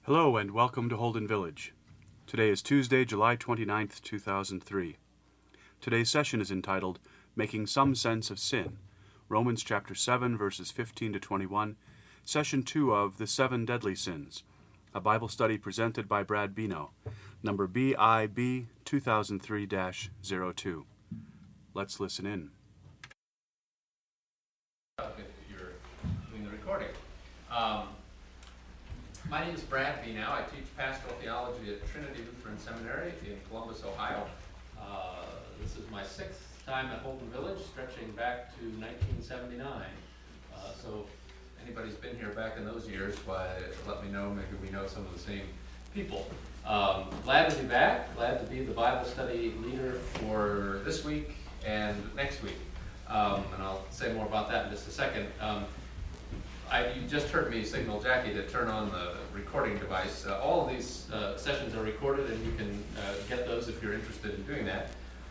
Hello and welcome to Holden Village. Today is Tuesday, July 29th, 2003. Today's session is entitled, Making Some Sense of Sin, Romans chapter 7, verses 15 to 21, Session 2 of The Seven Deadly Sins, a Bible study presented by Brad Bino, number BIB 2003-02. Let's listen in. If you're doing the recording. My name is Brad Binow. I teach pastoral theology at Trinity Lutheran Seminary in Columbus, Ohio. This is my sixth time at Holden Village, stretching back to 1979. So if anybody's been here back in those years, why, let me know. Maybe we know some of the same people. Glad to be back. Glad to be the Bible study leader for this week and next week. And I'll say more about that in just a second. You just heard me signal Jackie to turn on the recording device. All of these sessions are recorded, and you can get those if you're interested in doing that.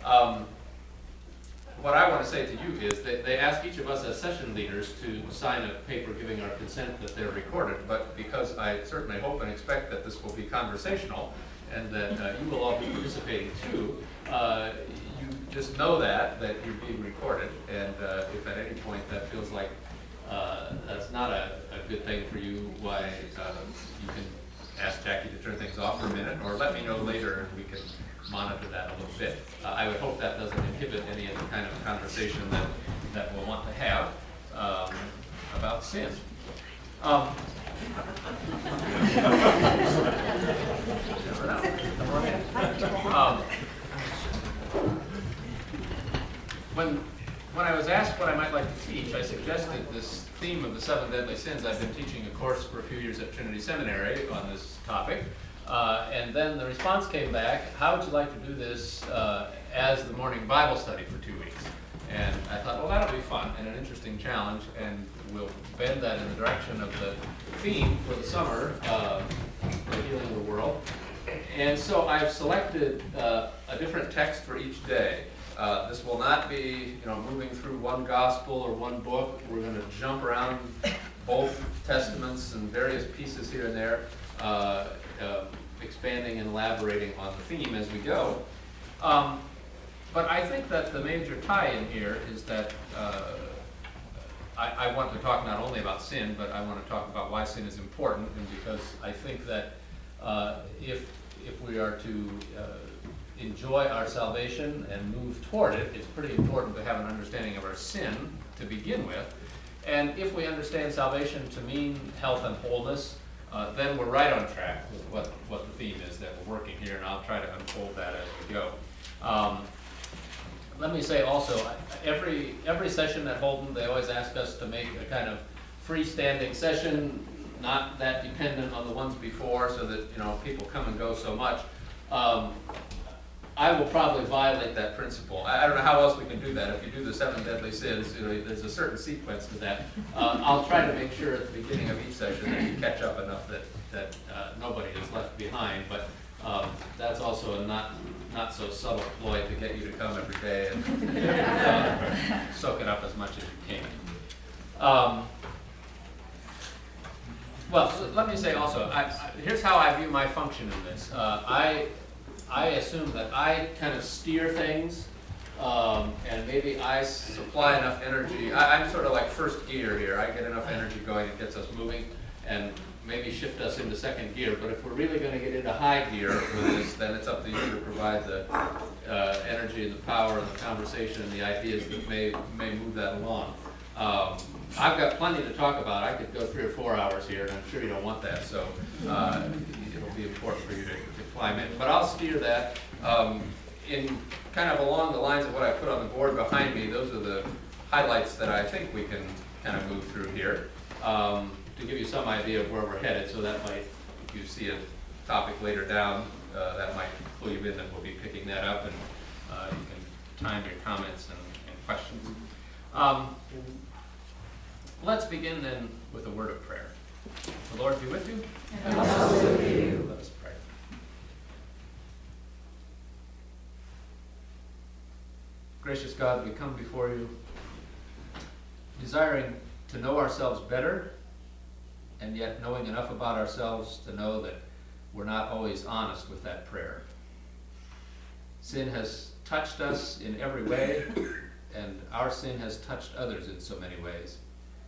What I want to say to you is that they ask each of us as session leaders to sign a paper giving our consent that they're recorded, but because I certainly hope and expect that this will be conversational and that you will all be participating too, you just know that you're being recorded, and if at any point that feels like that's not a good thing for you, why you can ask Jackie to turn things off for a minute, or let me know later and we can monitor that a little bit. I would hope that doesn't inhibit any of the kind of conversation that we'll want to have about sin. Never know. When I was asked what I might like to teach, I suggested this theme of the seven deadly sins. I've been teaching a course for a few years at Trinity Seminary on this topic. And then the response came back, how would you like to do this as the morning Bible study for 2 weeks? And I thought, well, that'll be fun and an interesting challenge, and we'll bend that in the direction of the theme for the summer, the healing of the world. And so I've selected a different text for each day. This will not be, moving through one gospel or one book. We're going to jump around both testaments and various pieces here and there, expanding and elaborating on the theme as we go. But I think that the major tie-in here is that I want to talk not only about sin, but I want to talk about why sin is important, and because I think that if we are to enjoy our salvation and move toward it, it's pretty important to have an understanding of our sin to begin with. And if we understand salvation to mean health and wholeness, then we're right on track with what the theme is that we're working here, and I'll try to unfold that as we go. Let me say also, every session at Holden, they always ask us to make a kind of freestanding session, not that dependent on the ones before, so that people come and go so much. I will probably violate that principle. I don't know how else we can do that. If you do the seven deadly sins, there's a certain sequence to that. I'll try to make sure at the beginning of each session that you catch up enough that nobody is left behind. But that's also a not so subtle ploy to get you to come every day and soak it up as much as you can. Well, so let me say also, here's how I view my function in this. I assume that I kind of steer things, and maybe I supply enough energy. I'm sort of like first gear here. I get enough energy going, it gets us moving, and maybe shift us into second gear. But if we're really going to get into high gear with this, then it's up to you to provide the energy and the power and the conversation and the ideas that may move that along. I've got plenty to talk about. I could go 3 or 4 hours here, and I'm sure you don't want that. So it'll be important for you to climb in. But I'll steer that in kind of along the lines of what I put on the board behind me. Those are the highlights that I think we can kind of move through here to give you some idea of where we're headed. So that might, if you see a topic later down, that might clue you in that we'll be picking that up, and you can time your comments and questions. Let's begin then with a word of prayer. The Lord be with you. And also with you. Let us pray. Gracious God, we come before you desiring to know ourselves better and yet knowing enough about ourselves to know that we're not always honest with that prayer. Sin has touched us in every way, and our sin has touched others in so many ways.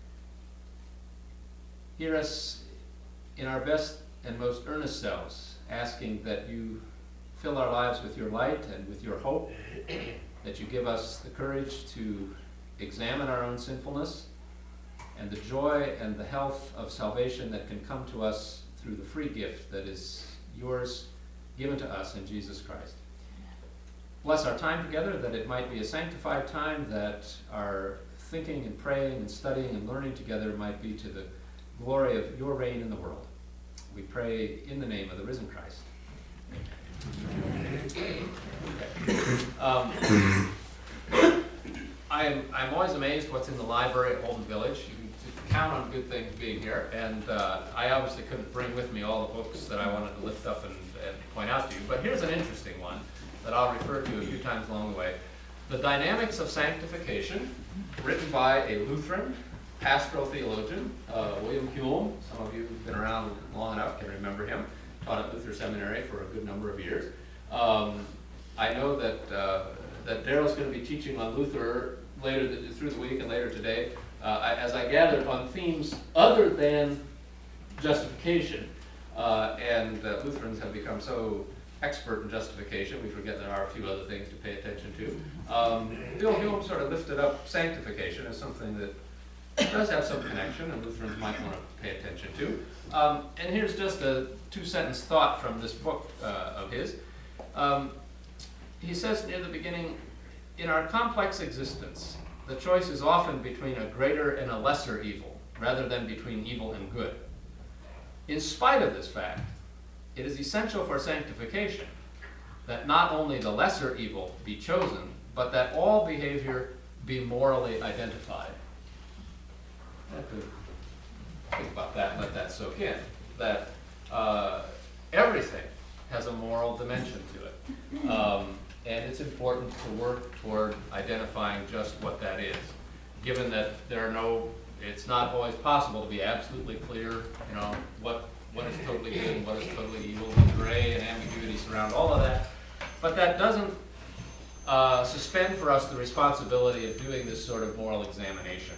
Hear us in our best and most earnest selves, asking that you fill our lives with your light and with your hope, that you give us the courage to examine our own sinfulness, and the joy and the health of salvation that can come to us through the free gift that is yours, given to us in Jesus Christ. Bless our time together, that it might be a sanctified time, that our thinking and praying and studying and learning together might be to the glory of your reign in the world. We pray in the name of the risen Christ. Okay. I'm always amazed what's in the library at Holden Village. You can count on good things being here, and I obviously couldn't bring with me all the books that I wanted to lift up and point out to you, but here's an interesting one that I'll refer to a few times along the way. The Dynamics of Sanctification, written by a Lutheran pastoral theologian, William Hulme. Some of you who've been around long enough can remember him. Taught at Luther Seminary for a good number of years. I know that Daryl's going to be teaching on Luther later through the week and later today, as I gathered, on themes other than justification. And Lutherans have become so expert in justification, we forget there are a few other things to pay attention to. Bill Hulme sort of lifted up sanctification as something that does have some connection, and Lutherans might want to pay attention to. And here's just a two-sentence thought from this book of his. He says near the beginning, in our complex existence, the choice is often between a greater and a lesser evil, rather than between evil and good. In spite of this fact, it is essential for sanctification that not only the lesser evil be chosen, but that all behavior be morally identified. I have to think about that and let that soak in. That everything has a moral dimension to it. And it's important to work toward identifying just what that is. Given that it's not always possible to be absolutely clear, what is totally good and what is totally evil, the gray and ambiguity surround all of that. But that doesn't suspend for us the responsibility of doing this sort of moral examination.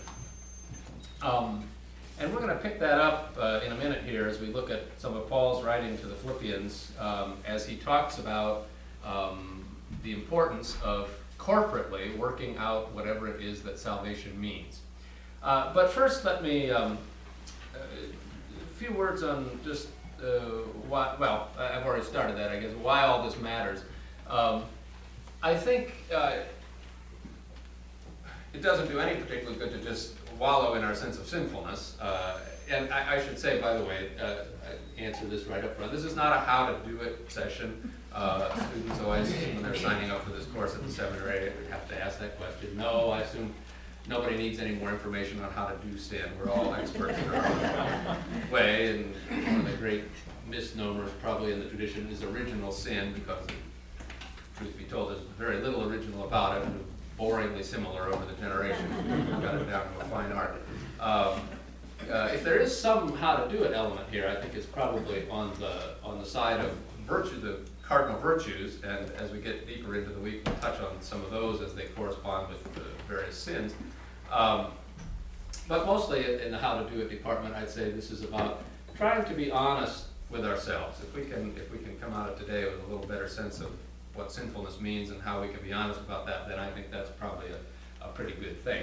And we're going to pick that up in a minute here as we look at some of Paul's writing to the Philippians as he talks about the importance of corporately working out whatever it is that salvation means. But first let me, a few words on just why, I've already started that, I guess, why all this matters. I think it doesn't do any particular good to just wallow in our sense of sinfulness. And I should say, by the way, answer this right up front. This is not a how to do it session. Students always, when they're signing up for this course at the seminary, have to ask that question. No, I assume nobody needs any more information on how to do sin. We're all experts in our own way, and one of the great misnomers probably in the tradition is original sin, because, truth be told, there's very little original about it, and boringly similar over the generations. We've got it down to a fine art. If there is some how to do it element here, I think it's probably on the side of virtue, the cardinal virtues, and as we get deeper into the week, we'll touch on some of those as they correspond with the various sins. But mostly in the how to do it department, I'd say this is about trying to be honest with ourselves. If we can come out of today with a little better sense of what sinfulness means and how we can be honest about that, then I think that's probably a pretty good thing.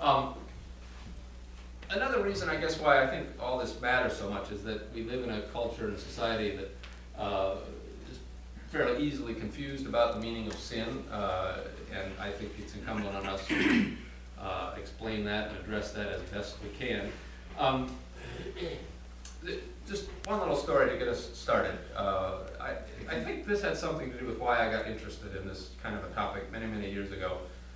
Another reason, I guess, why I think all this matters so much is that we live in a culture and a society that is fairly easily confused about the meaning of sin, and I think it's incumbent on us to explain that and address that as best we can. Just one little story to get us started. I think this had something to do with why I got interested in this kind of a topic many, many years ago.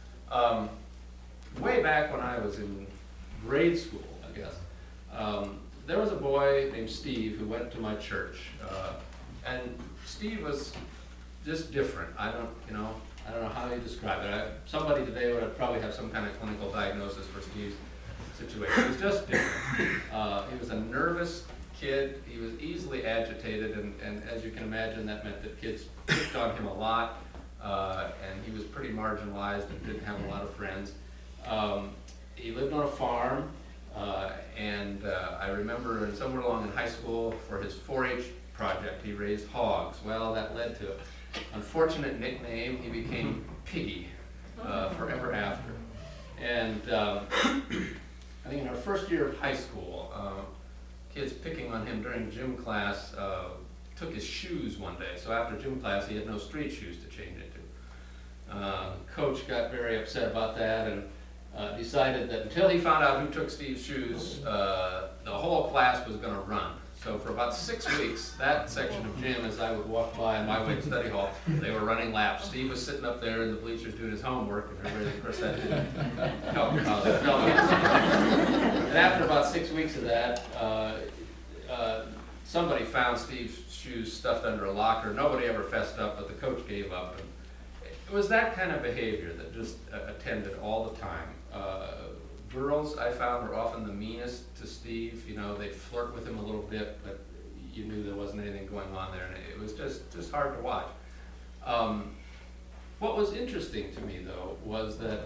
Way back when I was in grade school, I guess, there was a boy named Steve who went to my church, and Steve was just different. I don't know how you describe it. Somebody today would probably have some kind of clinical diagnosis for Steve's situation. It was just different. He was a nervous kid. He was easily agitated, and as you can imagine, that meant that kids picked on him a lot, and he was pretty marginalized and didn't have a lot of friends. He lived on a farm, and I remember somewhere along in high school for his 4-H project, he raised hogs. Well, that led to an unfortunate nickname. He became Piggy forever after. And I think in our first year of high school, kids picking on him during gym class took his shoes one day. So after gym class, he had no street shoes to change into. Coach got very upset about that and decided that until he found out who took Steve's shoes, the whole class was going to run. So for about 6 weeks, that section of gym, as I would walk by on my way to study hall, they were running laps. Steve was sitting up there in the bleachers doing his homework, and everybody, of course, that didn't help how they felt. And after about 6 weeks of that, somebody found Steve's shoes stuffed under a locker. Nobody ever fessed up, but the coach gave up. And it was that kind of behavior that just attended all the time. Girls, I found, were often the meanest to Steve. You know, they'd flirt with him a little bit, but you knew there wasn't anything going on there, and it was just hard to watch. What was interesting to me, though, was that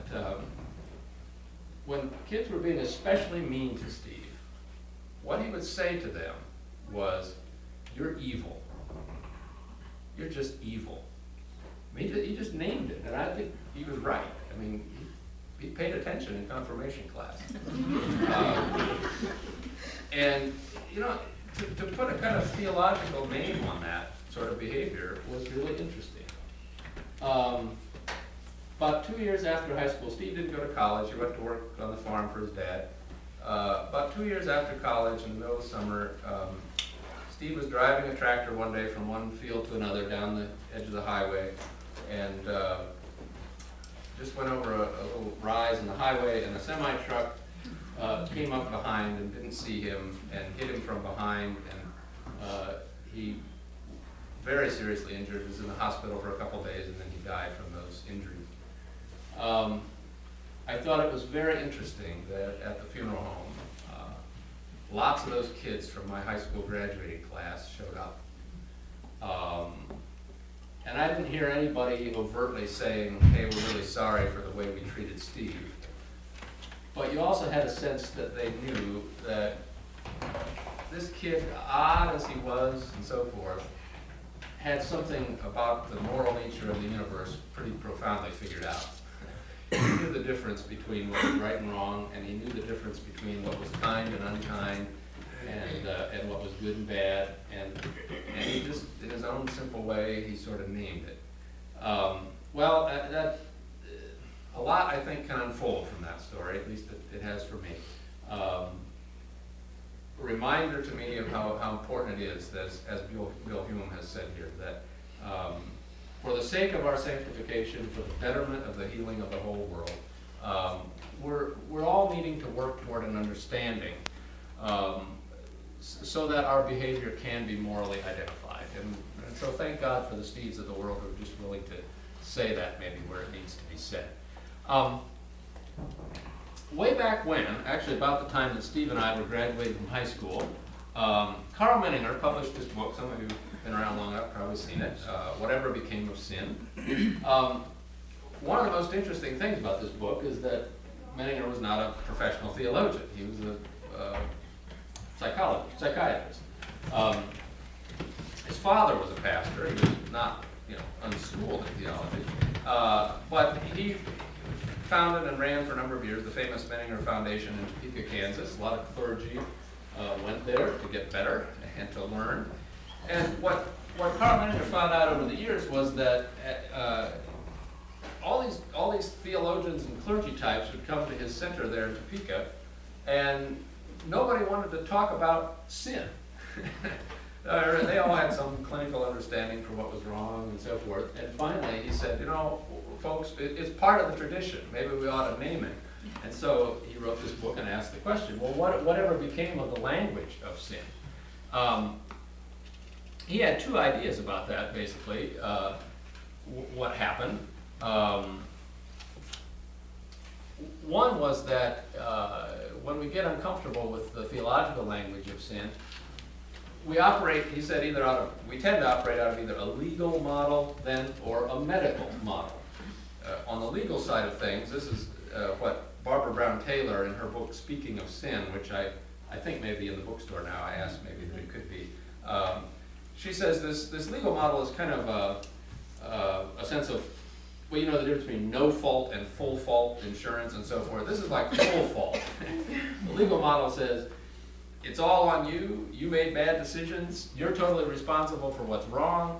when kids were being especially mean to Steve, what he would say to them was, "You're evil. You're just evil." I mean, he just named it, and I think he was right. I mean, he paid attention in confirmation class. And, you know, to put a kind of theological name on that sort of behavior was really interesting. About 2 years after high school, Steve didn't go to college. He went to work on the farm for his dad. About 2 years after college, in the middle of summer, Steve was driving a tractor one day from one field to another down the edge of the highway, and just went over a little rise in the highway, and a semi-truck came up behind and didn't see him and hit him from behind, and he very seriously injured, was in the hospital for a couple days, and then he died from those injuries. I thought it was very interesting that at the funeral home, lots of those kids from my high school graduating class showed up. And I didn't hear anybody overtly saying, "Hey, we're really sorry for the way we treated Steve." But you also had a sense that they knew that this kid, odd as he was and so forth, had something about the moral nature of the universe pretty profoundly figured out. He knew the difference between what was right and wrong, and he knew the difference between what was kind and unkind, and what was good and bad, and he just, in his own simple way, he sort of named it. A lot, I think, can unfold from that story, at least it has for me. A reminder to me of how important it is, that, as Bill Hume has said here, that for the sake of our sanctification, for the betterment of the healing of the whole world, we're all needing to work toward an understanding so that our behavior can be morally identified. And so thank God for the Steves of the world who are just willing to say that maybe where it needs to be said. Way back when, actually about the time that Steve and I were graduating from high school, Carl Menninger published this book. Some of you have been around long enough, probably seen it, Whatever Became of Sin. One of the most interesting things about this book is that Menninger was not a professional theologian. He was a psychiatrist. His father was a pastor. He was not, unschooled in theology, but he founded and ran for a number of years the famous Menninger Foundation in Topeka, Kansas. A lot of clergy went there to get better and to learn. And what Carl Menninger found out over the years was that all these theologians and clergy types would come to his center there in Topeka, and nobody wanted to talk about sin. They all had some clinical understanding for what was wrong and so forth. And finally, he said, folks, it's part of the tradition. Maybe we ought to name it. And so he wrote this book and asked the question, well, whatever became of the language of sin? He had two ideas about that, basically. What happened? One was that when we get uncomfortable with the theological language of sin, we operate, he said, we tend to operate out of either a legal model then or a medical model. On the legal side of things, this is what Barbara Brown Taylor in her book Speaking of Sin, which I think may be in the bookstore now, I asked maybe that it could be. She says this legal model is kind of a sense of, well, you know the difference between no fault and full fault insurance and so forth. This is like full fault. The legal model says, it's all on you, you made bad decisions, you're totally responsible for what's wrong.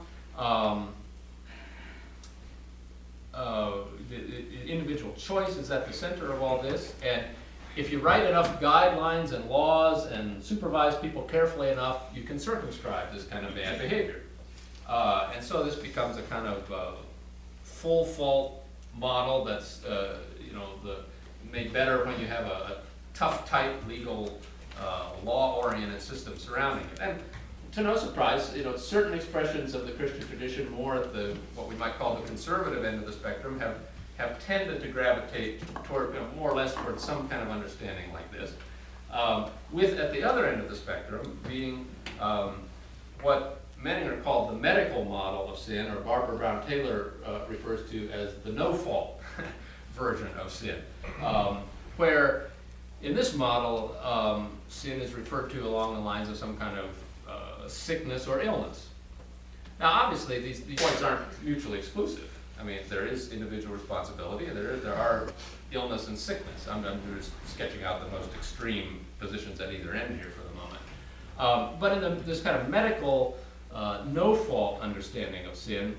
The individual choice is at the center of all this, and if you write enough guidelines and laws and supervise people carefully enough, you can circumscribe this kind of bad behavior. And so this becomes a kind of full fault model that's made better when you have a tough, tight legal law-oriented system surrounding it. And to no surprise, certain expressions of the Christian tradition, more at the what we might call the conservative end of the spectrum, have tended to gravitate toward, more or less toward some kind of understanding like this. With at the other end of the spectrum being what Menninger called the medical model of sin, or Barbara Brown Taylor refers to as the no-fault version of sin, where in this model sin is referred to along the lines of some kind of sickness or illness. Now, obviously, these points aren't mutually exclusive. I mean, there is individual responsibility, and there are illness and sickness. I'm just sketching out the most extreme positions at either end here for the moment. But in this kind of medical no-fault understanding of sin,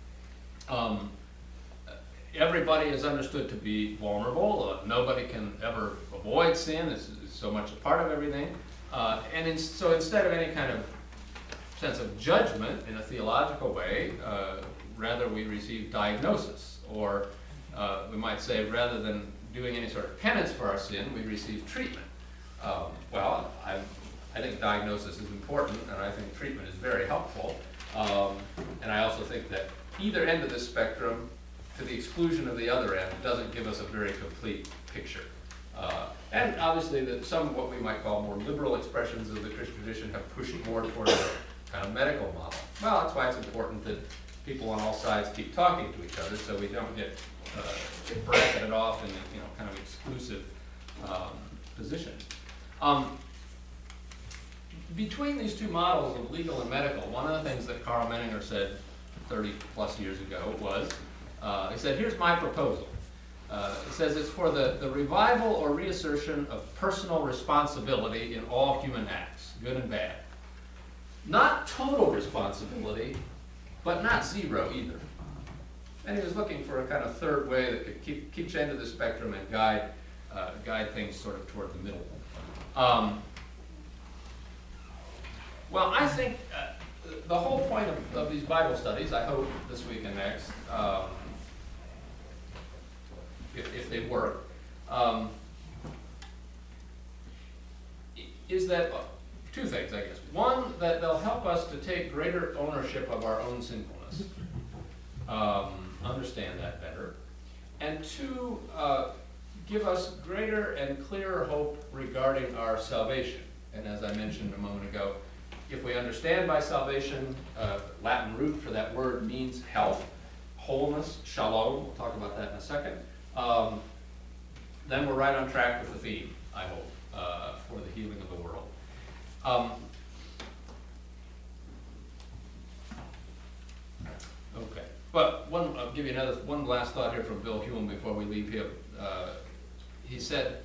everybody is understood to be vulnerable. Nobody can ever avoid sin. It's so much a part of everything. So instead of any kind of sense of judgment in a theological way, rather we receive diagnosis, or we might say rather than doing any sort of penance for our sin, we receive treatment. Well, I think diagnosis is important, and I think treatment is very helpful. And I also think that either end of the spectrum, to the exclusion of the other end, doesn't give us a very complete picture. And obviously, some what we might call more liberal expressions of the Christian tradition have pushed more toward a kind of medical model. Well, that's why it's important that people on all sides keep talking to each other, so we don't get bracketed off in kind of exclusive positions. Between these two models of legal and medical, one of the things that Karl Menninger said 30 plus years ago was, he said, here's my proposal. It says it's for the revival or reassertion of personal responsibility in all human acts, good and bad. Not total responsibility, but not zero either. And he was looking for a kind of third way that could keep each end of the spectrum and guide things sort of toward the middle. Well, I think the whole point of these Bible studies, I hope this week and next, if they work, is that two things, I guess. One, that they'll help us to take greater ownership of our own sinfulness, understand that better, and two, give us greater and clearer hope regarding our salvation. And as I mentioned a moment ago, if we understand by salvation, Latin root for that word means health, wholeness, shalom, we'll talk about that in a second, then we're right on track with the theme, I hope, for the healing of the world. Okay, but I'll give you one last thought here from Bill Hume before we leave him. He said,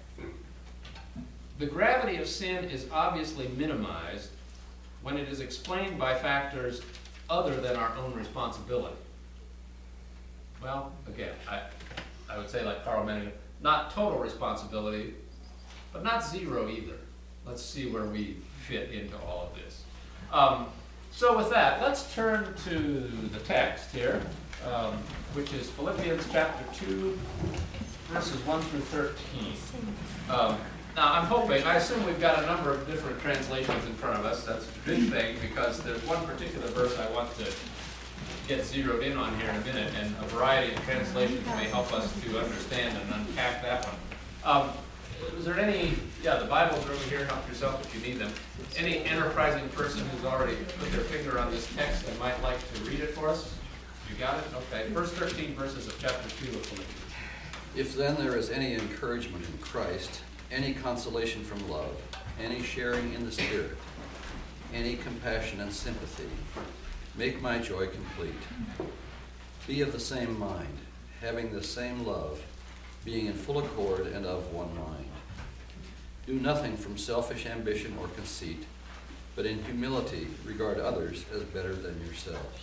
the gravity of sin is obviously minimized when it is explained by factors other than our own responsibility. Well, again, I would say like Karl Menninger, not total responsibility, but not zero either. Let's see where we fit into all of this. So with that, let's turn to the text here, which is Philippians chapter 2, verses 1 through 13. Now, I assume we've got a number of different translations in front of us. That's a good thing, because there's one particular verse I want to get zeroed in on here in a minute, and a variety of translations may help us to understand and unpack that one. Was there any, the Bibles are over here, help yourself if you need them. Any enterprising person who's already put their finger on this text and might like to read it for us? You got it? Okay. First 13 verses of chapter 2 of Philippians. If then there is any encouragement in Christ, any consolation from love, any sharing in the Spirit, any compassion and sympathy, make my joy complete. Be of the same mind, having the same love, being in full accord and of one mind. Do nothing from selfish ambition or conceit, but in humility regard others as better than yourselves.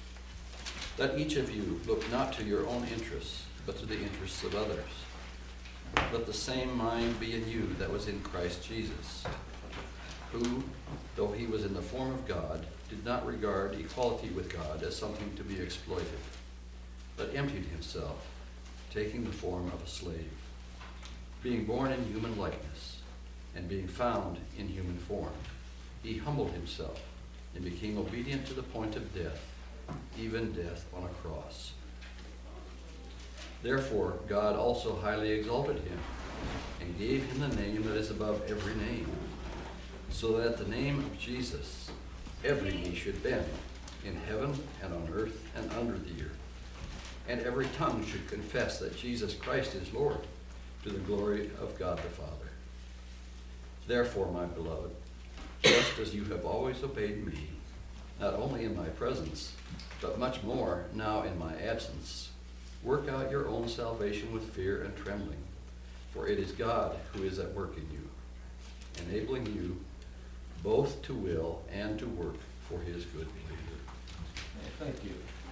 Let each of you look not to your own interests, but to the interests of others. Let the same mind be in you that was in Christ Jesus, who, though he was in the form of God, did not regard equality with God as something to be exploited, but emptied himself, taking the form of a slave, being born in human likeness, and being found in human form. He humbled himself and became obedient to the point of death, even death on a cross. Therefore, God also highly exalted him and gave him the name that is above every name, so that at the name of Jesus every knee should bend, in heaven and on earth and under the earth, and every tongue should confess that Jesus Christ is Lord, to the glory of God the Father. Therefore, my beloved, just as you have always obeyed me, not only in my presence, but much more now in my absence, work out your own salvation with fear and trembling, for it is God who is at work in you, enabling you both to will and to work for his good pleasure. Thank you.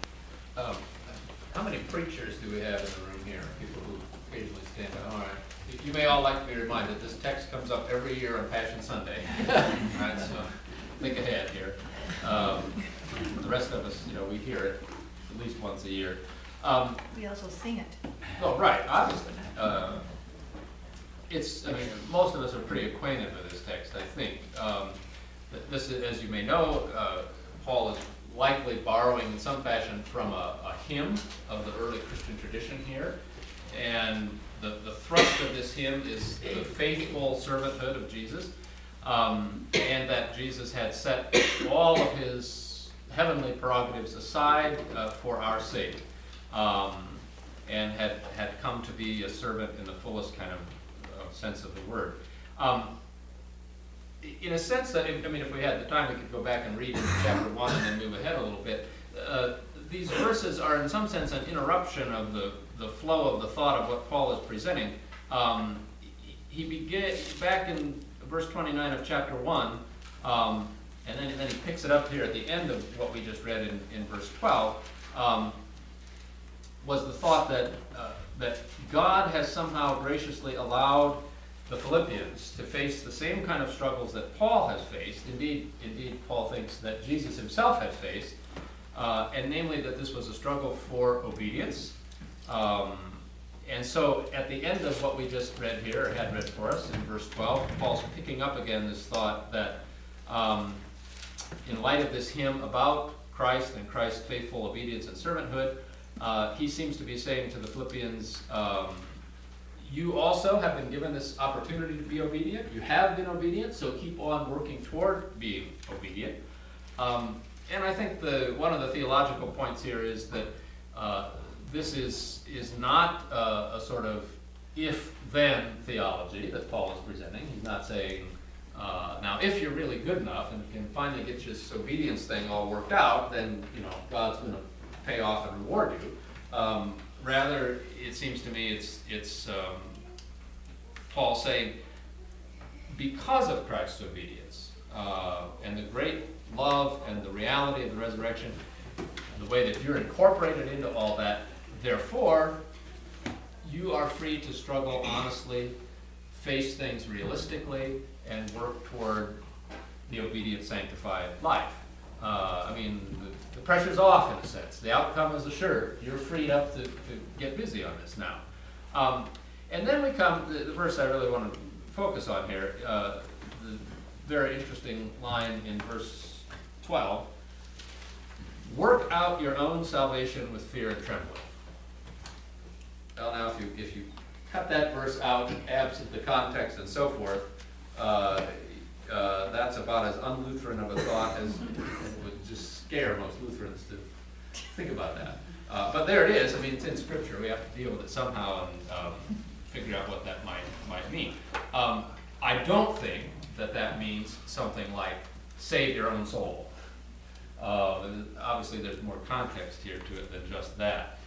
How many preachers do we have in the room here? People who occasionally stand up. All right. You may all like to be reminded, this text comes up every year on Passion Sunday. All right, so think ahead here. The rest of us, we hear it at least once a year. We also sing it. Oh, right, obviously. Most of us are pretty acquainted with this text, I think. This is, as you may know, Paul is likely borrowing in some fashion from a hymn of the early Christian tradition here. And the thrust of this hymn is the faithful servanthood of Jesus, and that Jesus had set all of his heavenly prerogatives aside for our sake, and had come to be a servant in the fullest kind of sense of the word. In a sense that, if we had the time, we could go back and read into chapter 1 and then move ahead a little bit. These verses are in some sense an interruption of the flow of the thought of what Paul is presenting. He began back in verse 29 of chapter 1, and then he picks it up here at the end of what we just read in verse 12, was the thought that God has somehow graciously allowed the Philippians to face the same kind of struggles that Paul has faced. Indeed, Paul thinks that Jesus himself had faced, and namely that this was a struggle for obedience. And so at the end of what we just read here, or had read for us in verse 12, Paul's picking up again this thought that in light of this hymn about Christ and Christ's faithful obedience and servanthood, he seems to be saying to the Philippians, you also have been given this opportunity to be obedient. You have been obedient, so keep on working toward being obedient. And I think one of the theological points here is that this is not a sort of if-then theology that Paul is presenting. He's not saying, now if you're really good enough and can finally get this obedience thing all worked out, then God's going to pay off and reward you. Rather, it seems to me it's Paul saying, because of Christ's obedience and the great love and the reality of the resurrection, the way that you're incorporated into all that, therefore, you are free to struggle honestly, face things realistically, and work toward the obedient, sanctified life. The pressure's off in a sense. The outcome is assured. You're freed up to get busy on this now. And then we come to the verse I really want to focus on here, the very interesting line in verse 12. work out your own salvation with fear and trembling. Well, now, if you cut that verse out, absent the context and so forth, that's about as un-Lutheran of a thought as would just scare most Lutherans to think about that. But there it is. I mean, it's in Scripture. We have to deal with it somehow and figure out what that might mean. I don't think that means something like save your own soul. Obviously, there's more context here to it than just that.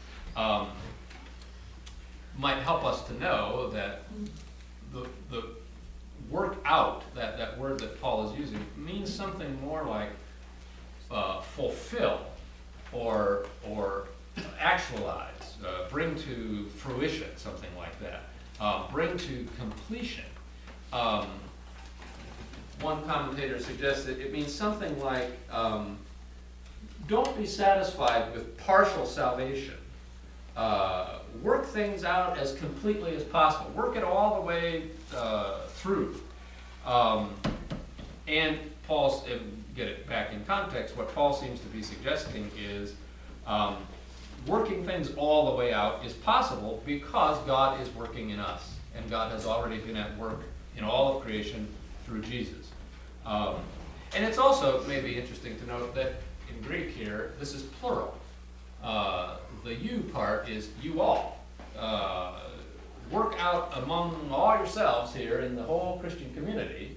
Might help us to know that the work out, that word that Paul is using, means something more like fulfill or actualize, bring to fruition, something like that, bring to completion. One commentator suggests that it means something like, don't be satisfied with partial salvation. Work things out as completely as possible. Work it all the way through. And Paul's, get it back in context, what Paul seems to be suggesting is working things all the way out is possible because God is working in us. And God has already been at work in all of creation through Jesus. And it's also maybe interesting to note that in Greek here, this is plural. The you part is you all. Work out among all yourselves here in the whole Christian community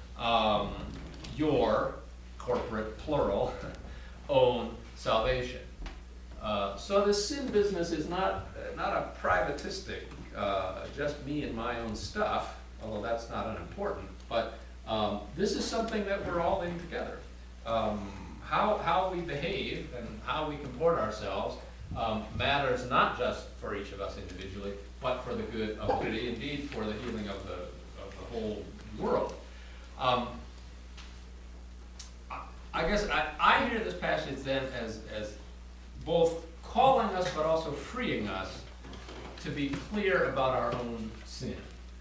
your corporate plural own salvation. So the sin business is not a privatistic, just me and my own stuff, although that's not unimportant, but this is something that we're all in together. How we behave and how we comport ourselves matters not just for each of us individually, but for the good of humanity, indeed for the healing of the whole world. I guess I hear this passage then as both calling us but also freeing us to be clear about our own sin.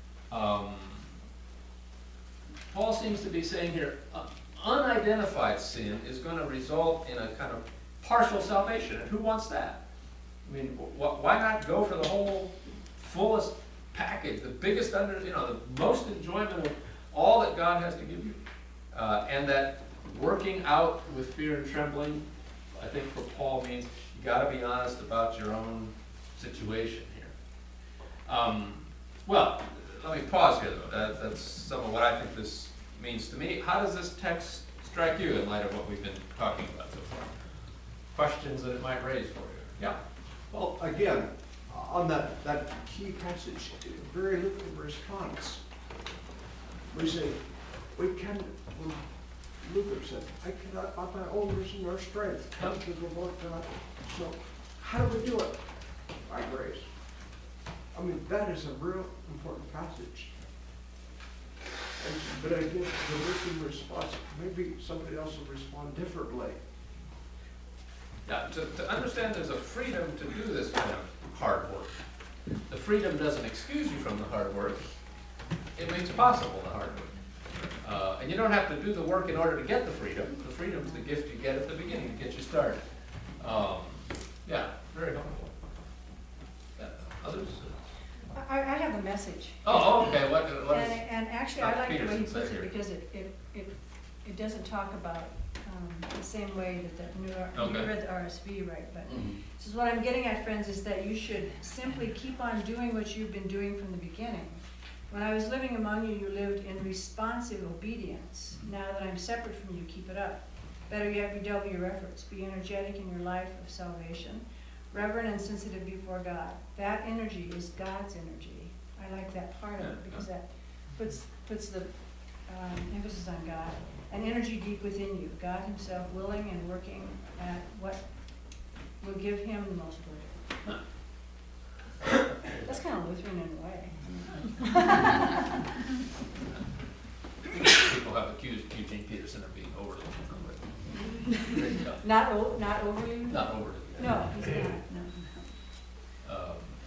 Paul seems to be saying here, unidentified sin is going to result in a kind of partial salvation. And who wants that? I mean, why not go for the whole fullest package, the biggest the most enjoyment of all that God has to give you? And that working out with fear and trembling, I think for Paul means you got to be honest about your own situation here. Well, let me pause here though. That's some of what I think this means to me. How does this text strike you in light of what we've been talking about so far? Questions that it might raise for you? Yeah. Well, again, on that key passage, very little response. We say, Luther said, I cannot by my own reason or strength come to the Lord God. So how do we do it? By grace. I mean, that is a real important passage. But I guess the working response, maybe somebody else will respond differently. Yeah, to understand there's a freedom to do this kind of hard work. The freedom doesn't excuse you from the hard work. It makes possible the hard work. And you don't have to do the work in order to get the freedom. The freedom's the gift you get at the beginning to get you started. Yeah, very helpful. Others? I have a message. Oh, okay. What is? And actually, I like the way he puts it because it doesn't talk about the same way that you read the RSV, right? But this is what I'm getting at, friends, is that you should simply keep on doing what you've been doing from the beginning. When I was living among you, you lived in responsive obedience. Now that I'm separate from you, keep it up. Better yet, redouble your efforts. Be energetic in your life of salvation, reverent and sensitive before God. That energy is God's energy. I like that part of it because that puts the emphasis on God. An energy deep within you, God himself willing and working at what will give him the most glory. That's kind of Lutheran in a way. People have accused Eugene Peterson of being overly Not overly? Not overly. No, he's not. No.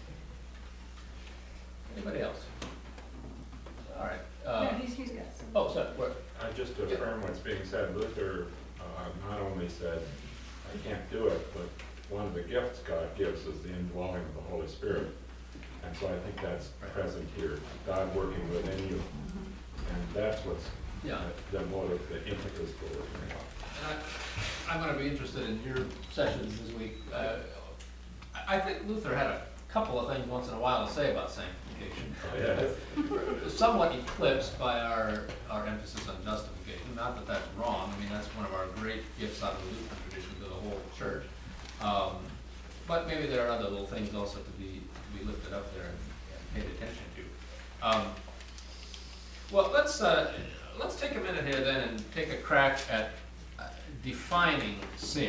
Anybody else? All right. No, he's got some. Oh, sorry. What? Just to affirm what's being said, Luther not only said can't do it, but one of the gifts God gives is the indwelling of the Holy Spirit. And so I think that's present here, God working within you. And that's what's the motive, the impetus for working out. I'm going to be interested in your sessions this week. I think Luther had a couple of things once in a while to say about sanctification. Somewhat eclipsed by our emphasis on justification. Not that that's wrong. I mean, that's one of our great gifts out of the Lutheran tradition to the whole church. But maybe there are other little things also to be lifted up there and paid attention to. Well, let's take a minute here then and take a crack at defining sin.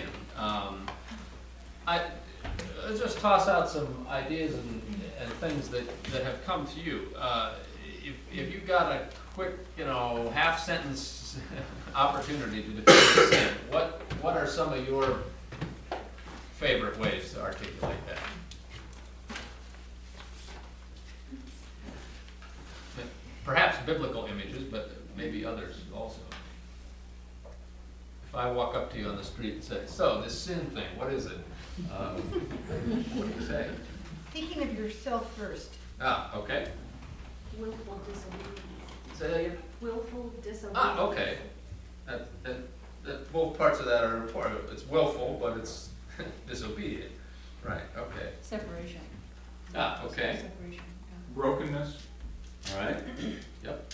Let's just toss out some ideas and things that have come to you. If you got a quick, half sentence opportunity to define sin, what are some of your favorite ways to articulate that? Perhaps biblical images, but maybe others also. If I walk up to you on the street and say, "So, this sin thing, what is it?" What do you say? Thinking of yourself first. Okay. Willful disobedience. Say that again? Willful disobedience. Okay. That both parts of that are important. It's willful, but it's disobedient. Right, okay. Separation. Okay. Separation, yeah. Brokenness. All right. Yep.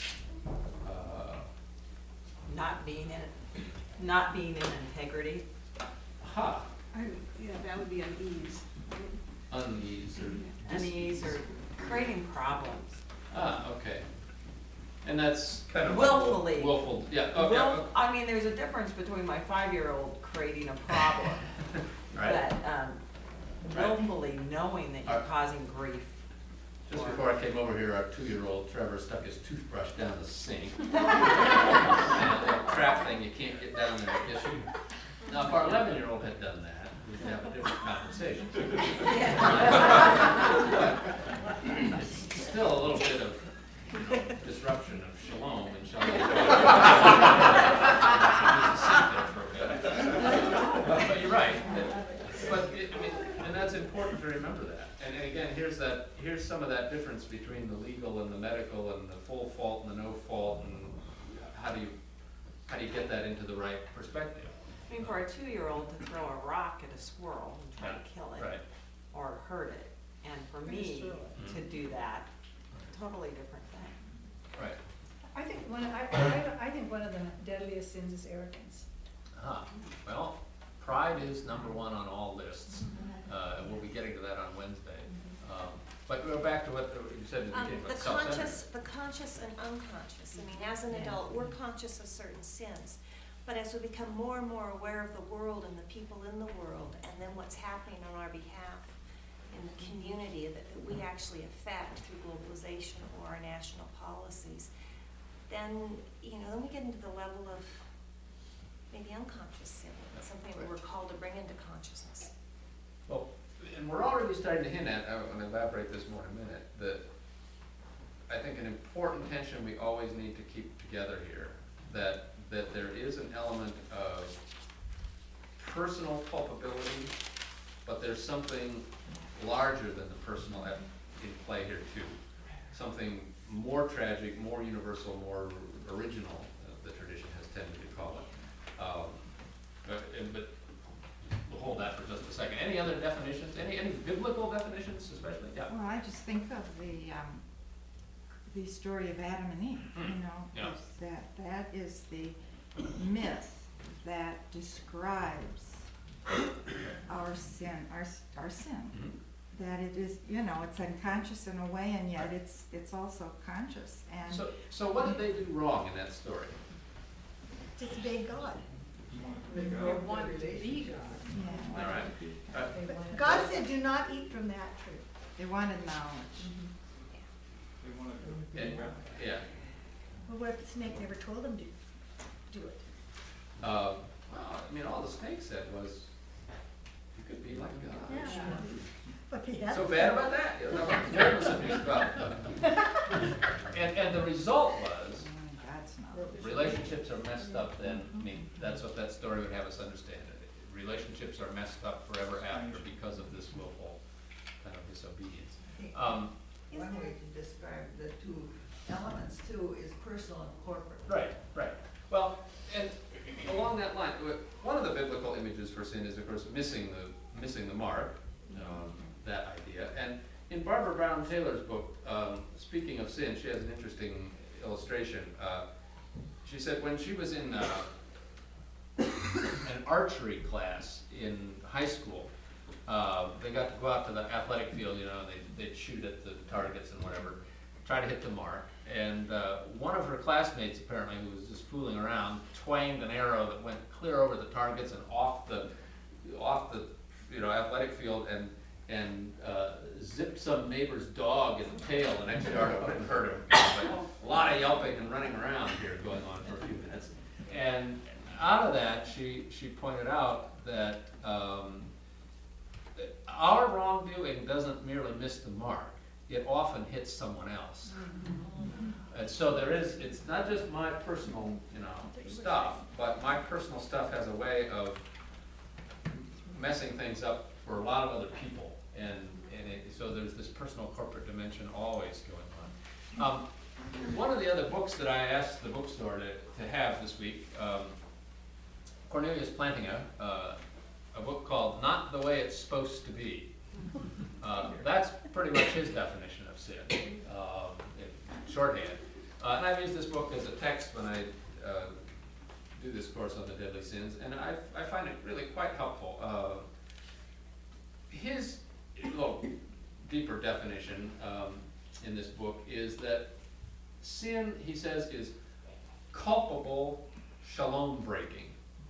Not being in integrity. Aha. Yeah, that would be unease. Unease or Unease or creating problems. Okay. And that's kind of Willfully. Like willful. Yeah. I mean, there's a difference between my 5-year-old creating a problem, Right. but willfully knowing that you're causing grief. Just before I came over here, our 2-year-old Trevor stuck his toothbrush down the sink. And that trap thing you can't get down there and issue. Now, if our 11-year-old had done that, we'd have a different conversation. It's still a little bit of disruption of shalom and shalom. But you're right. And that's important to remember that. And again, here's some of that difference between the legal and the medical and the full fault and the no fault, and how do you get that into the right perspective? I mean, for a 2-year-old to throw a rock at a squirrel and try to kill it or hurt it, and for me to do that, totally different thing. Right. I think one of the deadliest sins is arrogance. Well, pride is number one on all lists. We'll be getting to that on Wednesday. But we're back to what you said at the beginning about self-centered. The conscious and unconscious. I mean, as an adult, we're conscious of certain sins. But as we become more and more aware of the world and the people in the world, and then what's happening on our behalf in the community that we actually affect through globalization or our national policies, then we get into the level of maybe unconscious sin, something that we're called to bring into consciousness. Well, and we're already starting to hint at, I'm going to elaborate this more in a minute, that I think an important tension we always need to keep together here, that there is an element of personal culpability, but there's something larger than the personal in play here too. Something more tragic, more universal, more original, the tradition has tended to call it. But we'll hold that for just a second. Any other definitions? Any biblical definitions especially? Yeah. Well, I just think of the story of Adam and Eve, that is the myth that describes our sin, our sin. Mm-hmm. That it is, it's unconscious in a way, and yet it's also conscious. And so what did they do wrong in that story? Disobey God. They wanted to be God. Yeah. All right. But God said, "Do not eat from that tree." They wanted knowledge. Yeah. Well, what if the snake never told them to do it? Well, all the snake said was, "You could be like God." Yeah. But he had so bad about that? And the result was, relationships are messed up then. I mean, that's what that story would have us understand. relationships are messed up forever after because of this willful kind of disobedience. One way to describe the two elements too is personal and corporate. Right. Well, and along that line, one of the biblical images for sin is, of course, missing the mark, that idea. And in Barbara Brown Taylor's book, speaking of sin, she has an interesting illustration. She said when she was in an archery class in high school, they got to go out to the athletic field, they'd shoot at the targets and whatever, try to hit the mark. And one of her classmates, apparently, who was just fooling around, twanged an arrow that went clear over the targets and off the athletic field and zipped some neighbor's dog in the tail the next yard. It wouldn't hurt him. But a lot of yelping and running around here going on for a few minutes. And out of that, she pointed out that our wrongdoing doesn't merely miss the mark. It often hits someone else. And so it's not just my personal, stuff, but my personal stuff has a way of messing things up for a lot of other people. So there's this personal corporate dimension always going on. One of the other books that I asked the bookstore to have this week, Cornelius Plantinga, a book called Not the Way It's Supposed to Be. That's pretty much his definition of sin, in shorthand. And I've used this book as a text when I do this course on the deadly sins, and I find it really quite helpful. His deeper definition in this book is that sin, he says, is culpable shalom breaking.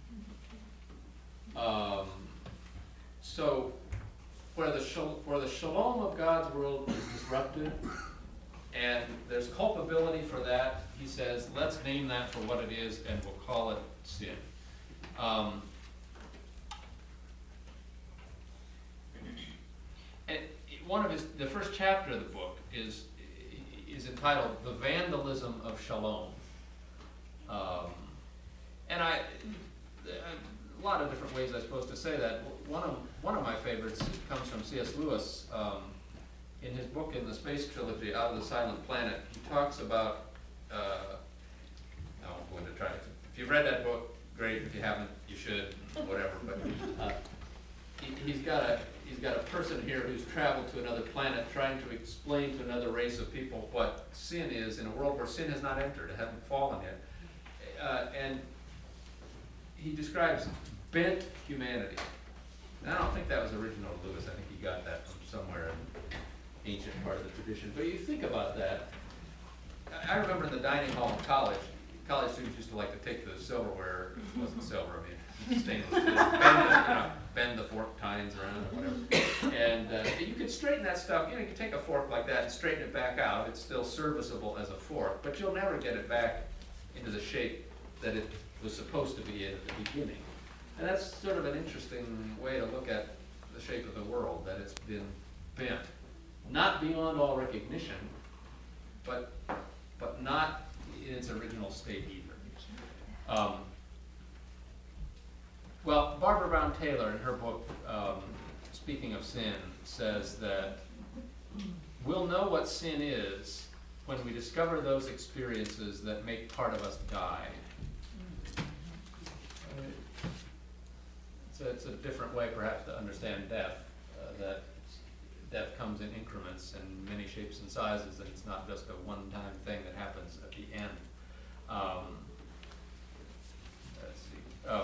So where the shalom of God's world is disrupted, and there's culpability for that, he says, let's name that for what it is, and we'll call it sin. And the first chapter of the book is entitled "The Vandalism of Shalom," and a lot of different ways, I suppose, to say that. One of my favorites comes from C.S. Lewis. In his book, in the space trilogy, Out of the Silent Planet, he talks about, I'm going to try to, if you've read that book, great. If you haven't, you should, whatever. But he's got a person here who's traveled to another planet trying to explain to another race of people what sin is in a world where sin has not entered, it hasn't fallen yet. And he describes bent humanity. And I don't think that was original to Lewis. I think he got that from somewhere in ancient part of the tradition. But you think about that. I remember in the dining hall in college students used to like to take the silverware, it wasn't silver, I mean, stainless steel, bend the fork tines around or whatever. And you could straighten that stuff, you could take a fork like that and straighten it back out. It's still serviceable as a fork, but you'll never get it back into the shape that it was supposed to be in at the beginning. And that's sort of an interesting way to look at the shape of the world, that it's been bent. Not beyond all recognition, but not in its original state either. Well, Barbara Brown Taylor, in her book, Speaking of Sin, says that we'll know what sin is when we discover those experiences that make part of us die. So it's a different way, perhaps, to understand death, that death comes in increments and many shapes and sizes, and it's not just a one-time thing that happens at the end. Let's see.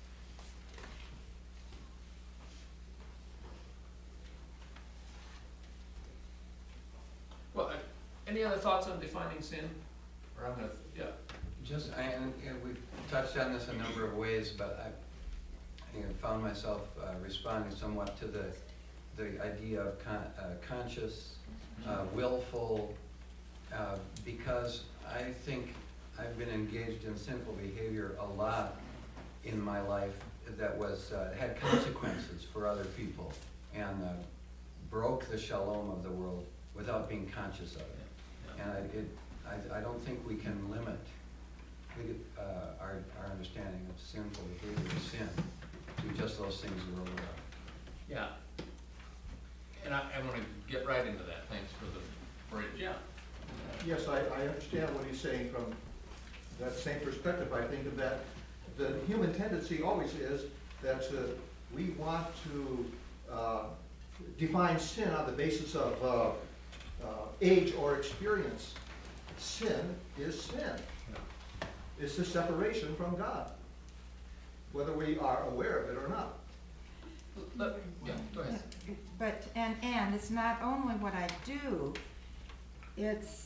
Well, any other thoughts on defining sin? Or I'm going to, yeah. Just, and we've touched on this a number of ways, but I found myself responding somewhat to the idea of conscious, willful, because I think I've been engaged in sinful behavior a lot in my life that was had consequences for other people and broke the shalom of the world without being conscious of it. And I don't think we can limit our understanding of sinful behavior or sin to just suggest those things are overlapping. Yeah. And I want to get right into that. Thanks for the bridge. Yeah. Yes, I understand what he's saying from that same perspective. I think that the human tendency always is that we want to define sin on the basis of age or experience. Sin is sin. It's the separation from God, whether we are aware of it or not. Yeah, go ahead. But, and it's not only what I do, it's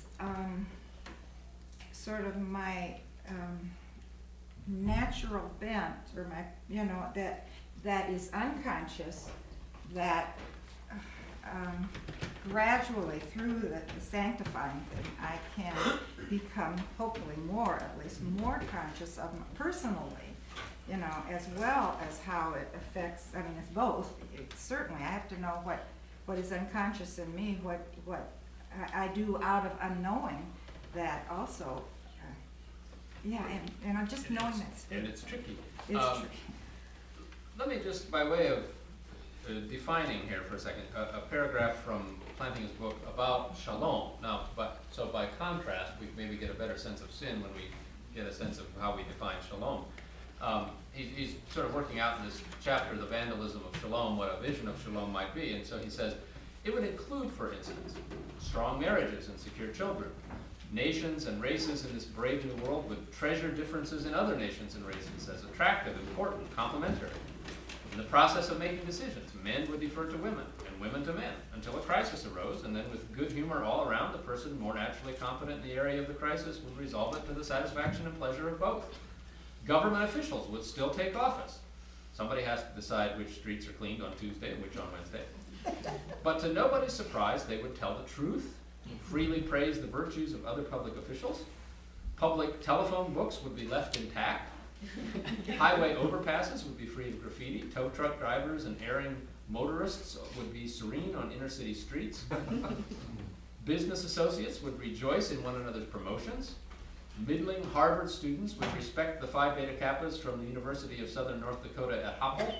sort of my natural bent, or my, you know, that is unconscious, that gradually through the sanctifying thing, I can become hopefully more, at least more conscious of personally, you know, as well as how it affects, I mean, it's both. Certainly, I have to know what is unconscious in me, what I do out of unknowing that also, yeah, and I'm just knowing that. And it's tricky. It's tricky. Let me just, by way of defining here for a second, a paragraph from Plantinga's book about shalom. Now, so by contrast, we maybe get a better sense of sin when we get a sense of how we define shalom. He's sort of working out in this chapter the vandalism of shalom, what a vision of shalom might be, and so he says, it would include, for instance, strong marriages and secure children. Nations and races in this brave new world would treasure differences in other nations and races as attractive, important, complementary. In the process of making decisions, men would defer to women and women to men until a crisis arose, and then with good humor all around, the person more naturally competent in the area of the crisis would resolve it to the satisfaction and pleasure of both. Government officials would still take office. Somebody has to decide which streets are cleaned on Tuesday and which on Wednesday. But to nobody's surprise, they would tell the truth, freely praise the virtues of other public officials. Public telephone books would be left intact. Highway overpasses would be free of graffiti. Tow truck drivers and erring motorists would be serene on inner city streets. Business associates would rejoice in one another's promotions. Middling Harvard students would respect the Phi Beta Kappas from the University of Southern North Dakota at Hopple.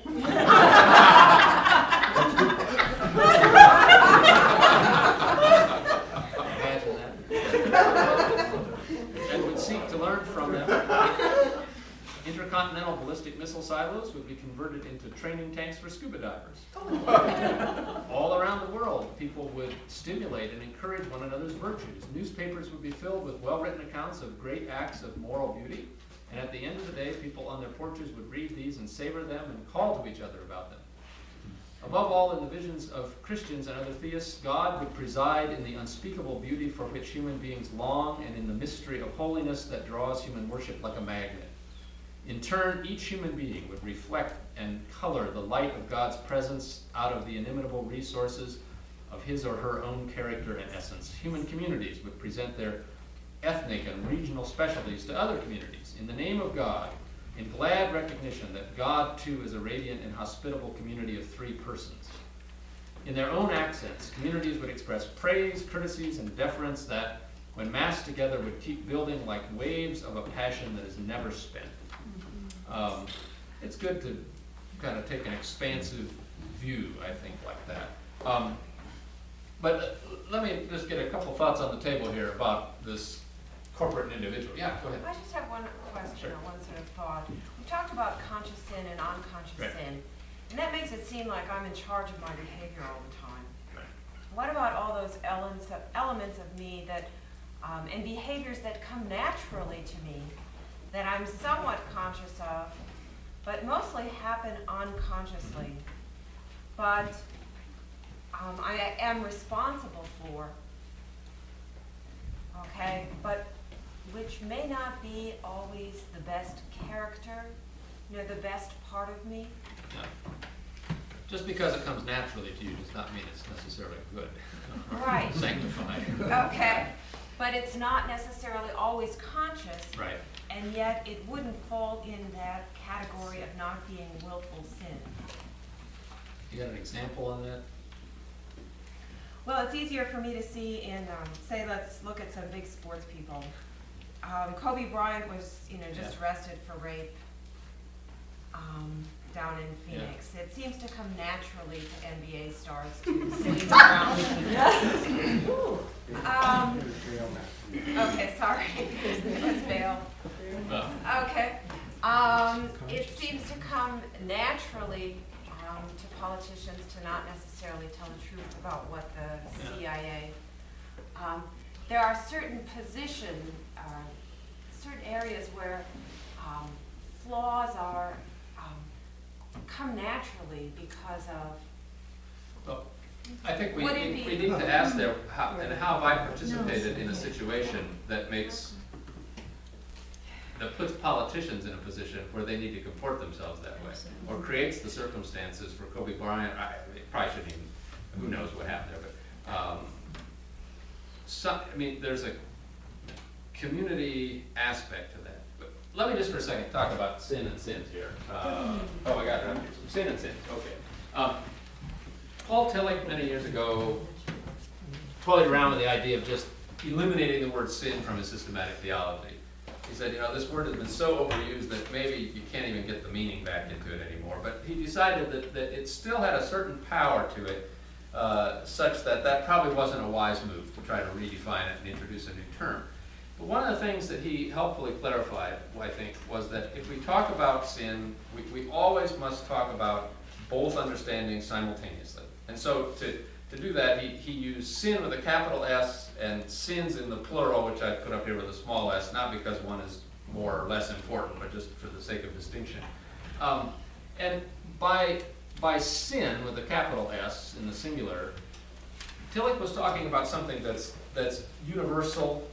Imagine that. And would seek to learn from them. Intercontinental ballistic missile silos would be converted into training tanks for scuba divers. All around the world, people would stimulate and encourage one another's virtues. Newspapers would be filled with well-written accounts of great acts of moral beauty. And at the end of the day, people on their porches would read these and savor them and call to each other about them. Above all, in the visions of Christians and other theists, God would preside in the unspeakable beauty for which human beings long and in the mystery of holiness that draws human worship like a magnet. In turn, each human being would reflect and color the light of God's presence out of the inimitable resources of his or her own character and essence. Human communities would present their ethnic and regional specialties to other communities in the name of God, in glad recognition that God, too, is a radiant and hospitable community of three persons. In their own accents, communities would express praise, courtesies, and deference that, when massed together, would keep building like waves of a passion that is never spent. It's good to kind of take an expansive view, I think, like that. But let me just get a couple thoughts on the table here about this corporate and individual. Yeah, go ahead. I just have one question, Sure. or one sort of thought. We talked about conscious sin and unconscious Right. sin, and that makes it seem like I'm in charge of my behavior all the time. Right. What about all those elements of me that, and behaviors that come naturally to me, that I'm somewhat conscious of, but mostly happen unconsciously, but I am responsible for, okay, but which may not be always the best character, you know, the best part of me. Yeah. Just because it comes naturally to you does not mean it's necessarily good. Right. Sanctified. Okay, but it's not necessarily always conscious. Right. And yet it wouldn't fall in that category of not being willful sin. You got an example on that? Well, it's easier for me to see in, say, let's look at some big sports people. Kobe Bryant was, just arrested for rape. down in Phoenix. Yeah. It seems to come naturally to NBA stars to sitting around. Okay, sorry. Let's bail. Okay. It seems to come naturally to politicians to not necessarily tell the truth about what the CIA. There are certain positions, certain areas where flaws are come naturally because of. Well, I think we need to ask there, how have I participated in a situation that puts politicians in a position where they need to comport themselves that way, or creates the circumstances for Kobe Bryant. I probably shouldn't even. Who knows what happened there, but there's a community aspect to that. But let me just for a second talk about sin and sins here. I got it up here. Sin and sins. Okay. Paul Tillich many years ago toyed around with the idea of just eliminating the word sin from his systematic theology. He said, this word has been so overused that maybe you can't even get the meaning back into it anymore. But he decided that it still had a certain power to it, such that probably wasn't a wise move to try to redefine it and introduce a new term. But one of the things that he helpfully clarified, I think, was that if we talk about sin, we always must talk about both understandings simultaneously. And so to do that, he used sin with a capital S and sins in the plural, which I put up here with a small s, not because one is more or less important, but just for the sake of distinction. And by sin with a capital S in the singular, Tillich was talking about something that's universal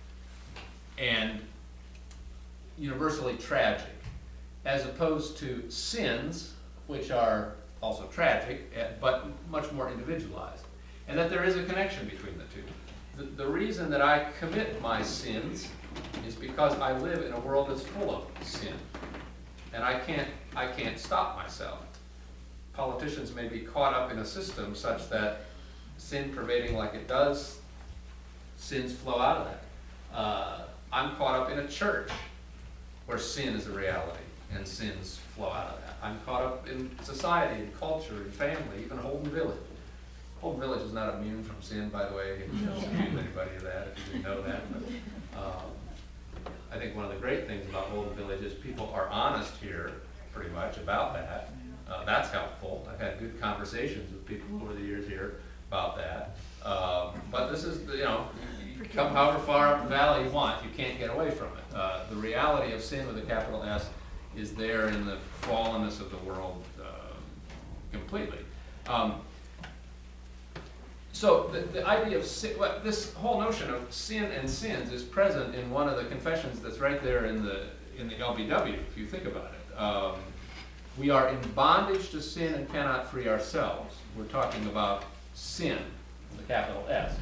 and universally tragic, as opposed to sins, which are also tragic, but much more individualized. And that there is a connection between the two. The reason that I commit my sins is because I live in a world that's full of sin. And I can't stop myself. Politicians may be caught up in a system such that sin pervading like it does, sins flow out of that. I'm caught up in a church where sin is a reality and sins flow out of that. I'm caught up in society and culture and family, even Holden Village. Holden Village is not immune from sin, by the way. I don't accuse anybody of that if you didn't know that. But, I think one of the great things about Holden Village is people are honest here pretty much about that. That's helpful. I've had good conversations with people over the years here about that. But this is, you come however far up the valley you want, you can't get away from it. The reality of sin with a capital S is there in the fallenness of the world completely. So the idea of sin, this whole notion of sin and sins is present in one of the confessions that's right there in the LBW, if you think about it. We are in bondage to sin and cannot free ourselves. We're talking about sin, the capital S.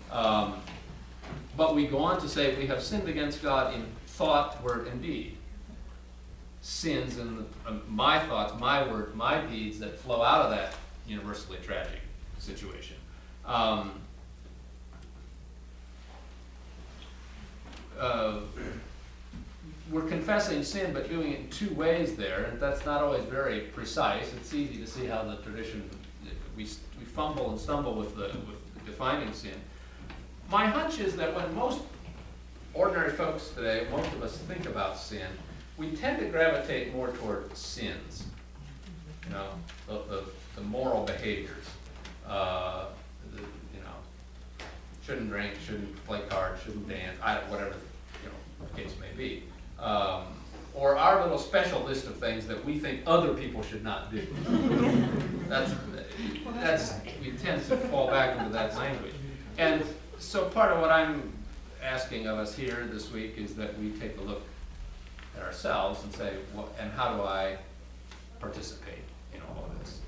But we go on to say we have sinned against God in thought, word, and deed. Sins in my thoughts, my word, my deeds that flow out of that universally tragic situation. We're confessing sin, but doing it in two ways there, and that's not always very precise. It's easy to see how the tradition, we fumble and stumble with defining sin. My hunch is that when most ordinary folks today, most of us think about sin, we tend to gravitate more toward sins, the moral behaviors. Shouldn't drink, shouldn't play cards, shouldn't dance, whatever the case may be. Or our little special list of things that we think other people should not do. We tend to fall back into that language. And so part of what I'm asking of us here this week is that we take a look at ourselves and say, and how do I participate in all of this?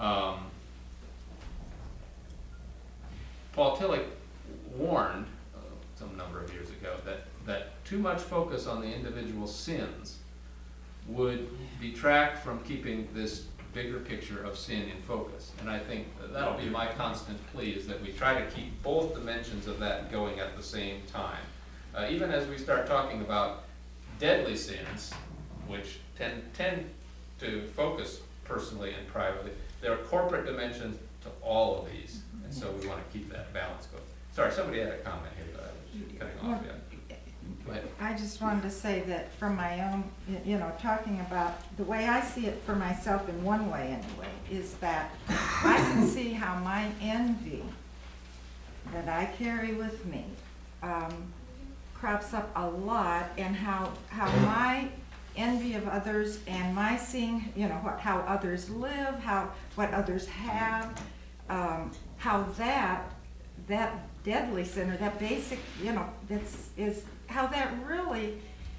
Paul Tillich warned some number of years ago that too much focus on the individual sins would detract from keeping this bigger picture of sin in focus. And I think that'll be my constant plea, is that we try to keep both dimensions of that going at the same time. Even as we start talking about deadly sins, which tend to focus personally and privately. There are corporate dimensions to all of these, and so we want to keep that balance going. Sorry, somebody had a comment here, but I was cutting off. Yeah. Go ahead. I just wanted to say that from my own, talking about the way I see it for myself in one way anyway, is that I can see how my envy that I carry with me crops up a lot, and how my envy of others and my seeing, how others live, what others have, how that deadly sin, or that basic, is how that really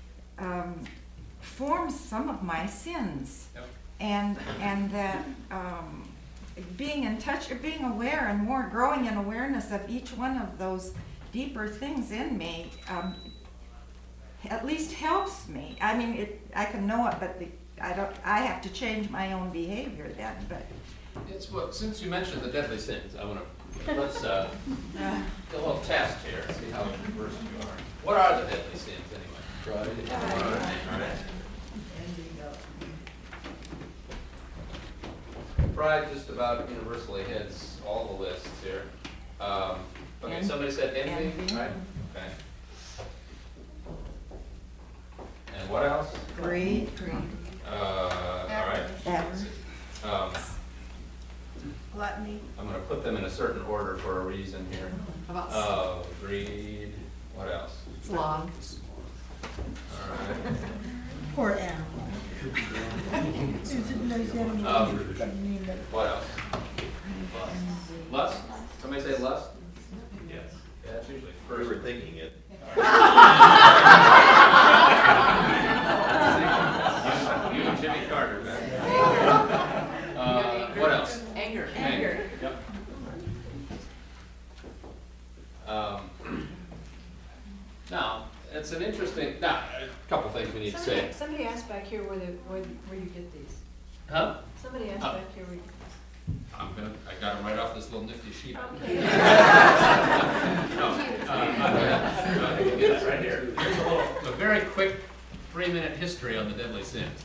forms some of my sins. Yep. And that being in touch, or being aware and more growing in awareness of each one of those deeper things in me, at least helps me. I mean, I can know it, but I have to change my own behavior then. But it's since you mentioned the deadly sins, let's do a little test here, see how versed you are. What are the deadly sins anyway? Pride. Pride just about universally hits all the lists here. Okay, somebody said envy, right? Okay. And what else? Greed. All right. Gluttony. I'm going to put them in a certain order for a reason here. How about Greed. What else? sloth? All right. Poor animal. What else? Lust. Somebody say lust? Yes. Yeah, that's usually We first. were thinking it. You and Jimmy Carter back there. What else? Anger. Yep. Now, it's an interesting. Now, a couple things we need to say. Somebody asked back here where you get these. Huh? Somebody asked back here where you get these. I got them right off this little nifty sheet. Okay. It's right here. Here's a very quick 3-minute history on the deadly sins.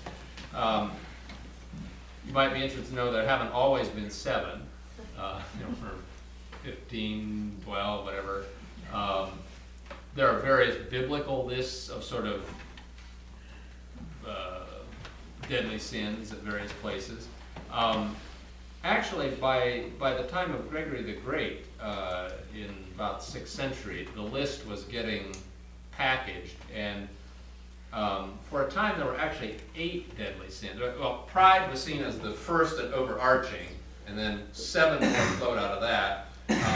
You might be interested to know there haven't always been 7, for 15, 12, whatever. There are various biblical lists of sort of deadly sins at various places. Actually, by the time of Gregory the Great, in about 6th century, the list was getting packaged, and for a time there were actually 8 deadly sins. Well, pride was seen as the first and overarching, and then 7 more flowed out of that.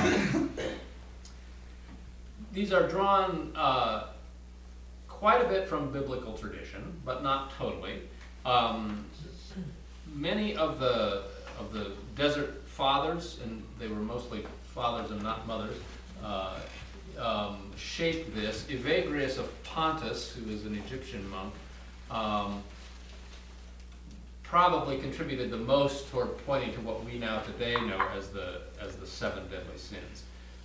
These are drawn quite a bit from biblical tradition, but not totally. Many of the desert fathers, and they were mostly fathers and not mothers, shaped this. Evagrius of Pontus, who was an Egyptian monk, probably contributed the most toward pointing to what we now today know as the 7 deadly sins.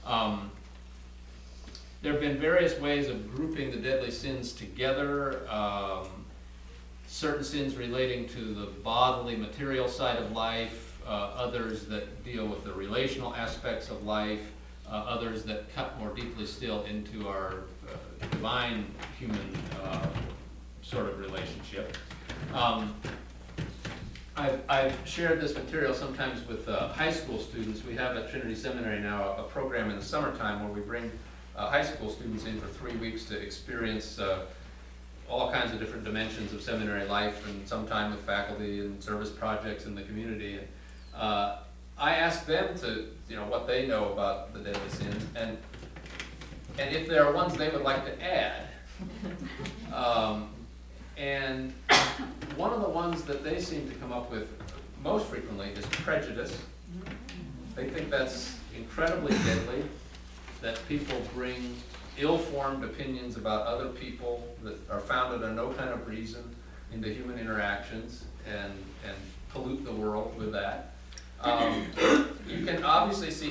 There have been various ways of grouping the deadly sins together. Certain sins relating to the bodily, material side of life, others that deal with the relational aspects of life, others that cut more deeply still into our divine human sort of relationship. I've shared this material sometimes with high school students. We have at Trinity Seminary now a program in the summertime where we bring high school students in for 3 weeks to experience all kinds of different dimensions of seminary life, and some time with faculty and service projects in the community. And I asked them to, what they know about the deadly sins, and if there are ones they would like to add. And one of the ones that they seem to come up with most frequently is prejudice. They think that's incredibly deadly, that people bring ill-formed opinions about other people that are founded on no kind of reason into human interactions and pollute the world with that. You can obviously see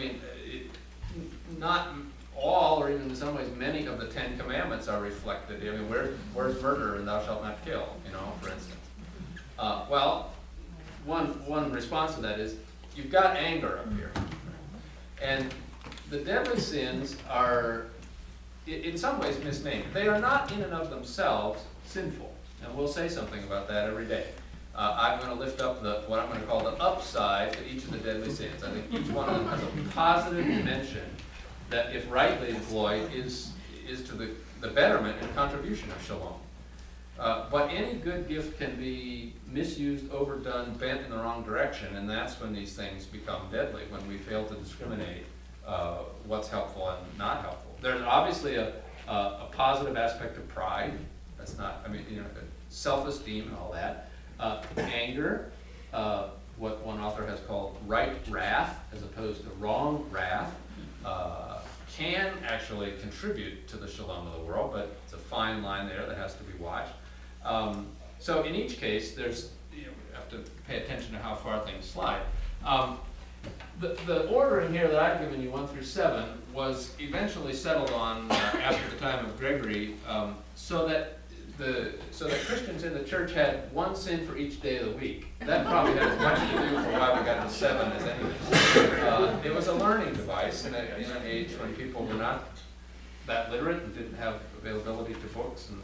not all, or even in some ways many of the 10 Commandments are reflected. I mean, where's murder and thou shalt not kill, for instance? Well, one response to that is, you've got anger up here. And the deadly sins are, in some ways, misnamed. They are not in and of themselves sinful. And we'll say something about that every day. I'm going to lift up what I'm going to call the upside to each of the deadly sins. I think each one of them has a positive dimension that, if rightly employed, is to the betterment and contribution of shalom. But any good gift can be misused, overdone, bent in the wrong direction, and that's when these things become deadly, when we fail to discriminate what's helpful and not helpful. There's obviously a positive aspect of pride. That's not, self-esteem and all that. Anger, what one author has called right wrath, as opposed to wrong wrath, can actually contribute to the shalom of the world, but it's a fine line there that has to be watched. So in each case, you have to pay attention to how far things slide. The order in here that I've given you, 1 through 7, was eventually settled on after the time of Gregory, so that Christians in the church had one sin for each day of the week. That probably had as much to do for why we got to 7 as anything. It was a learning device in an age when people were not that literate and didn't have availability to books and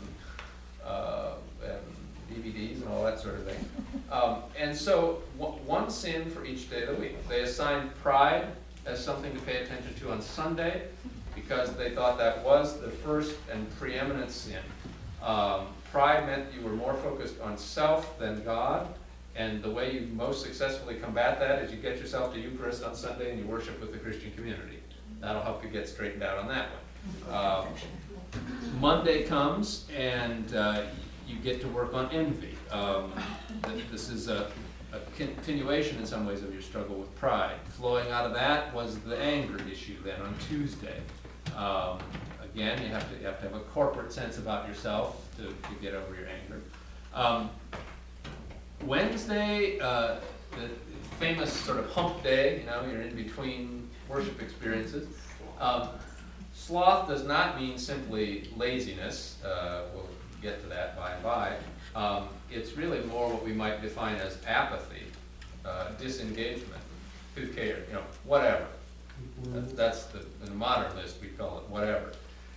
DVDs and all that sort of thing. And so one sin for each day of the week. They assigned pride as something to pay attention to on Sunday because they thought that was the first and preeminent sin. Pride meant you were more focused on self than God, and the way you most successfully combat that is you get yourself to Eucharist on Sunday and you worship with the Christian community. That'll help you get straightened out on that one. Monday comes and you get to work on envy. This is a continuation in some ways of your struggle with pride. Flowing out of that was the anger issue then on Tuesday. Again, you have to have a corporate sense about yourself to get over your anger. Wednesday, the famous sort of hump day, you're in between worship experiences. Sloth does not mean simply laziness. We'll get to that by and by. It's really more what we might define as apathy, disengagement, who cares, whatever. That's in the modern list we call it whatever.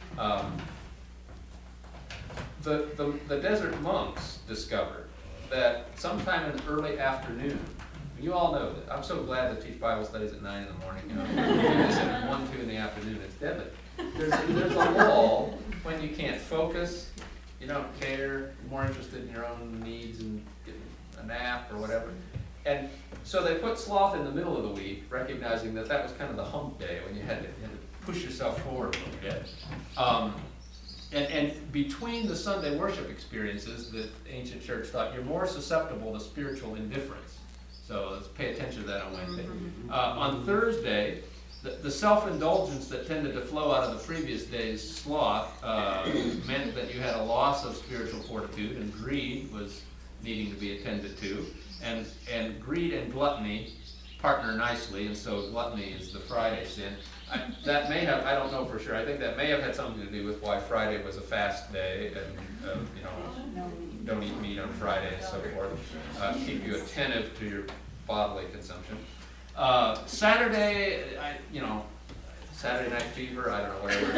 The desert monks discovered that sometime in the early afternoon, you all know that. I'm so glad to teach Bible studies at 9 in the morning. You do this at 1, 2 in the afternoon. It's deadly. There's a lull when you can't focus, you don't care, you're more interested in your own needs and getting a nap or whatever. And so they put sloth in the middle of the week, recognizing that was kind of the hump day when you had to push yourself forward a little bit. And between the Sunday worship experiences, the ancient church thought you're more susceptible to spiritual indifference. So let's pay attention to that on Wednesday. On Thursday, the self-indulgence that tended to flow out of the previous day's sloth meant that you had a loss of spiritual fortitude, and greed was needing to be attended to. And greed and gluttony partner nicely, and so gluttony is the Friday sin. That may have, I don't know for sure, I think that may have had something to do with why Friday was a fast day, and don't eat meat on Friday and so forth. Keep you attentive to your bodily consumption. Saturday, Saturday Night Fever, I don't know whatever.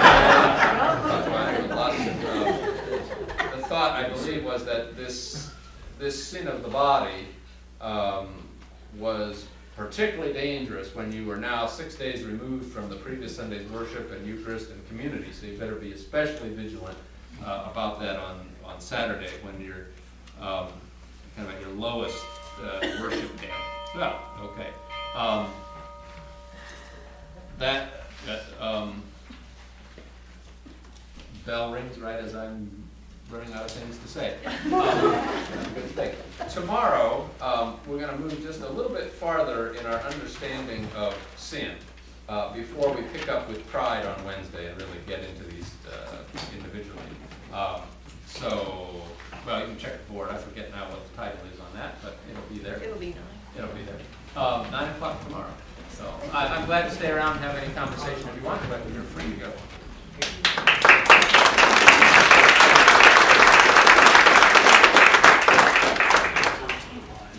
The thought, I believe, was that this sin of the body was particularly dangerous when you were now 6 days removed from the previous Sunday's worship and Eucharist and community. So you better be especially vigilant about that on Saturday when you're kind of at your lowest worship day. Well, okay. That bell rings right as I'm running out of things to say. Good thing. Tomorrow, we're going to move just a little bit farther in our understanding of sin before we pick up with pride on Wednesday and really get into these individually. You can check the board. I forget now what the title is on that, but it'll be there. It'll be 9. It'll be there. 9 o'clock tomorrow. So I'm glad to stay around and have any conversation if you want, but you're free to go.